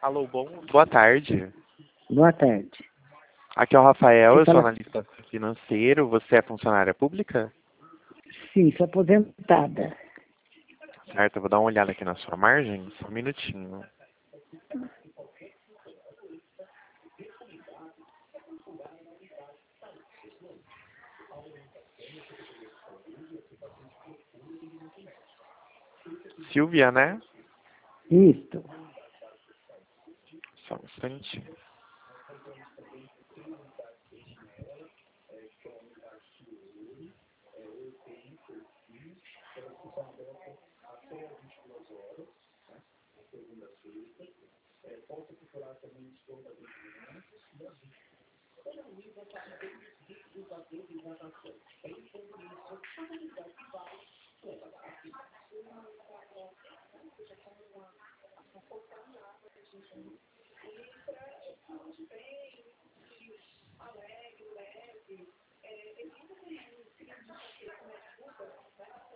Alô, boa tarde. Boa tarde. Aqui é o Rafael, Quem eu sou fala? analista financeiro. Você é funcionária pública? Sim, sou aposentada. Certo, eu vou dar uma olhada aqui na sua margem, só um minutinho. Silvia, né? Isto. Só um instantinho.